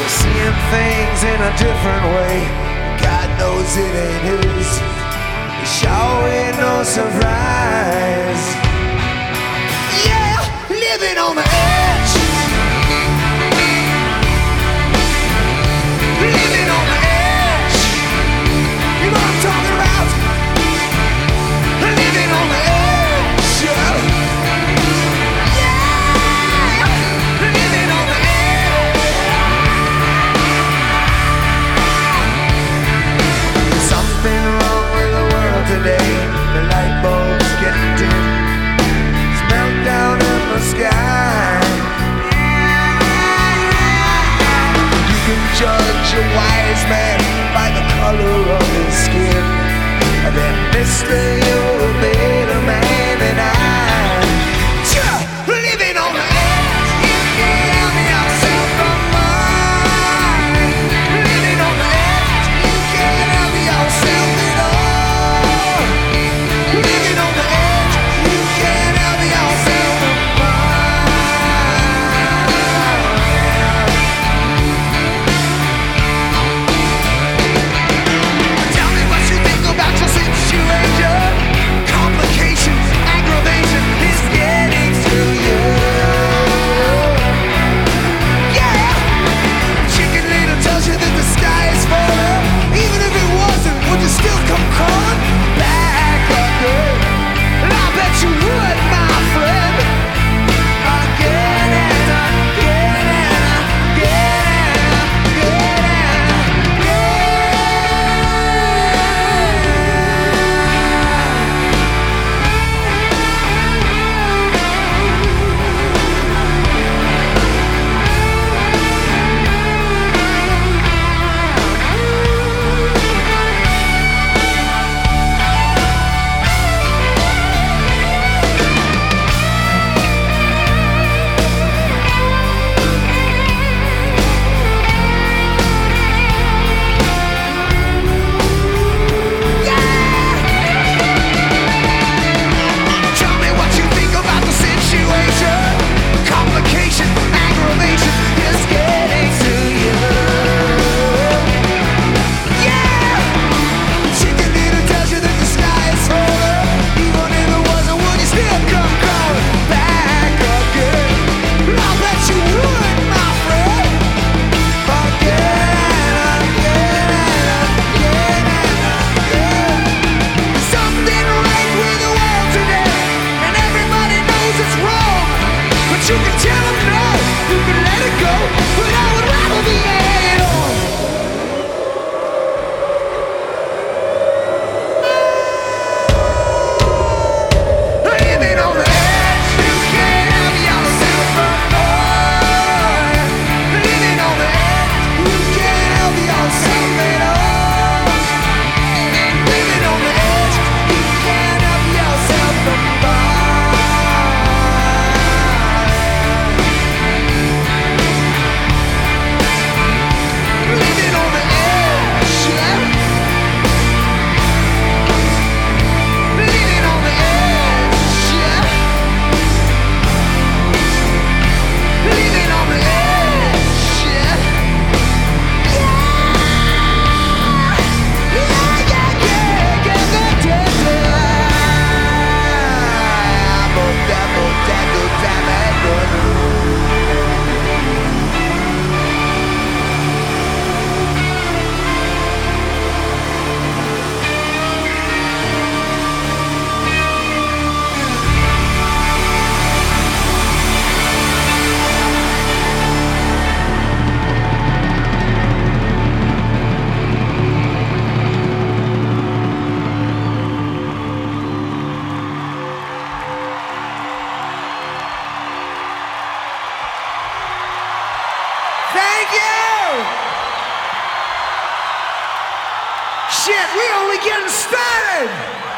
Seeing things in a different way. God knows it ain't his. It sure ain't no surprise. Yeah, living on the edge. Living on the edge. You know what I'm talking about? Living on the edge. Yeah, living on the edge. Something wrong with the world today. The light bulb's getting dim. It's meltdown in the sky. You can judge a wise man by the color of his skin. And then, mister, you're a better man than I. Living on the edge. You can't help yourself from mine. Living on the edge. You can't help yourself at all. Living on the edge. You can't help yourself from mine. Tell me what you think about your situation. Complication, aggravation is getting to you. Yeah! Chicken little tells you that the sky is falling. Even if it wasn't, would you still come crawling back again? And I bet you would, my friend. Again and again and again and again. Tell me what you think about the situation. Complication, aggravation is getting to you. Yeah! Chicken little tells you that the sky is falling. Even if it wasn't, would you still come crawling back again? I bet you would, my friend. Again and again and again and again. Something right with the world today, and everybody knows it's wrong. But you can tell them no, you can let it go, but I would rather be at all. Living on the edge, you can't help yourself from more. Living on the edge, you can't help yourself at all. Living on the edge, you can't help yourself from more. Living on the edge, yeah. Living on the edge, yeah. Living on the edge, yeah. Thank you! Shit, we're only getting started!